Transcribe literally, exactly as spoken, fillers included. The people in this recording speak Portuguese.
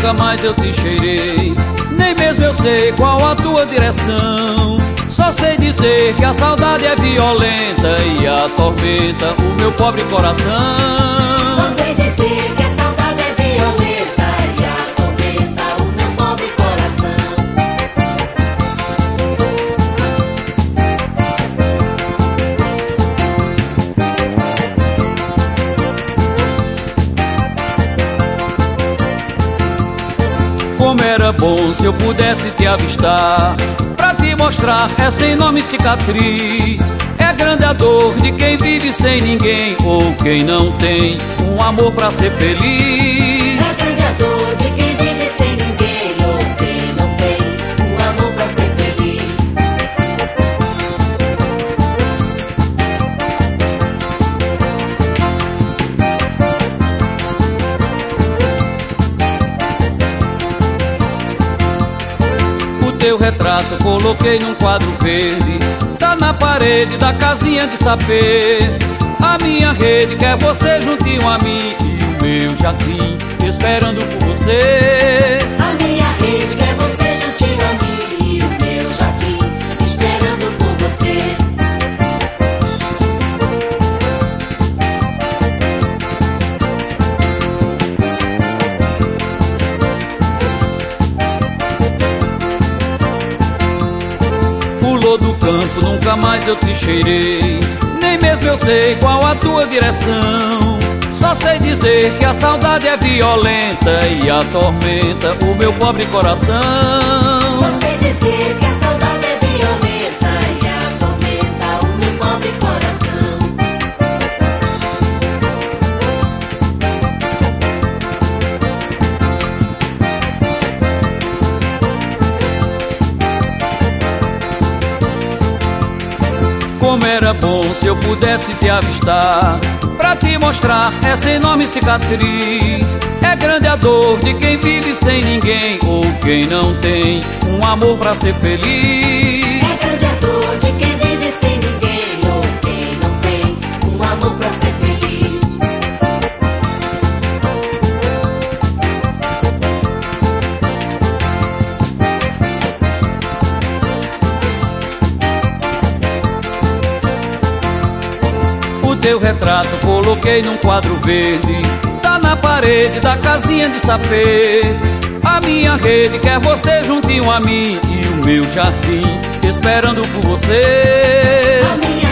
nunca mais eu te cheirei. Nem mesmo eu sei qual a tua direção. Só sei dizer que a saudade é violenta e atormenta o meu pobre coração. Só sei dizer que a saudade é violenta e atormenta o meu pobre coração. Como era bom se eu pudesse te avistar, pra te mostrar essa enorme cicatriz. É grande a dor de quem vive sem ninguém, ou quem não tem um amor pra ser feliz. É grande a dor de quem vive sem ninguém, ou quem não tem um amor pra ser feliz. Teu retrato coloquei num quadro verde, tá na parede da casinha de sapê. A minha rede quer você juntinho a mim e o meu jardim esperando por você. A minha rede quer você juntinho a mim e o meu jardim esperando por você. Flor do campo, nunca mais eu te cheirei. Nem mesmo eu sei qual a tua direção. Só sei dizer que a saudade é violenta e atormenta o meu pobre coração. Só sei dizer que a saudade é violenta e atormenta o meu pobre coração. Como era bom se eu pudesse te avistar, pra te mostrar essa enorme cicatriz. É grande a dor de quem vive sem ninguém, ou quem não tem um amor pra ser feliz. É grande a dor de quem vive sem ninguém, ou quem não tem um amor pra ser feliz. Teu retrato coloquei num quadro verde, tá na parede da casinha de sapê. A minha rede quer você juntinho a mim e o meu jardim esperando por você. A minha